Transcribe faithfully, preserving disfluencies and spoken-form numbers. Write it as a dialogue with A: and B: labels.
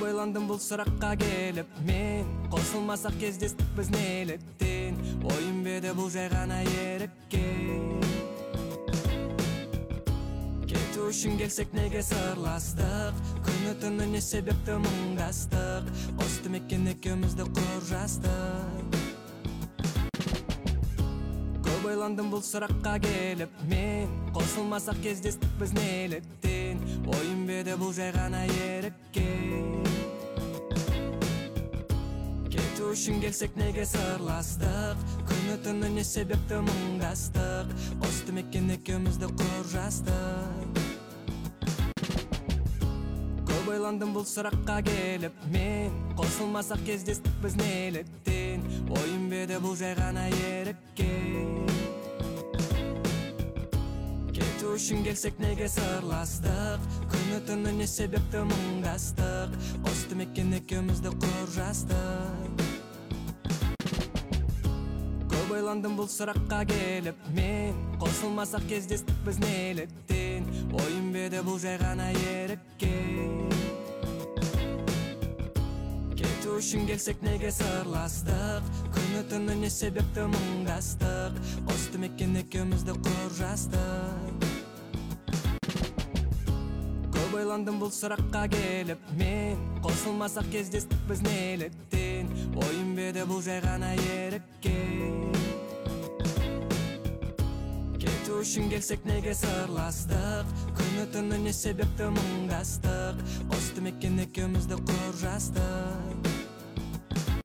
A: Көп ойландым бул суракка келип мен, косулмасак кездестик биз нелеттен, оюн беде бул жай гана эрекке. Кетүү үчүн келсек неге сырластык, күнү түнү не себепти муңдастык, костум экен экөөбүздү куржастык. Көп ойландым бул суракка келип мен, косулмасак кездестик биз нелеттен, оюн беде бул жай гана эрекке. Кетүү үчүн келсек неге сырластык, күнү түнү не себепти муңдастык, костум экен экөөбүздү куржастык. Көп ойландым бул суракка келип мен, косулмасак кездестик биз нелеттен, оюн беде бул жай гана эрекке. Кетүү үчүн келсек неге сырластык, күнү түнү не себепти муңдастык, костум экен экөөбүздү куржастык. Көп ойландым бул суракка келип мен, косулмасак кездестик биз нелеттен, оюн беде бул жай гана эрекке. Кетүү үчүн келсек неге сырластык, күнү түнү не себепти муңдастык, костум экен экөөбүздү куржастык. Көп ойландым бул суракка келип мен, косулмасак кездестик биз нелеттен, оюн беде бул жай гана эрекке. Кетүү үчүн келсек неге сырластык, күнү түнү не себепти муңдастык, костум экен экөөбүздү куржастык.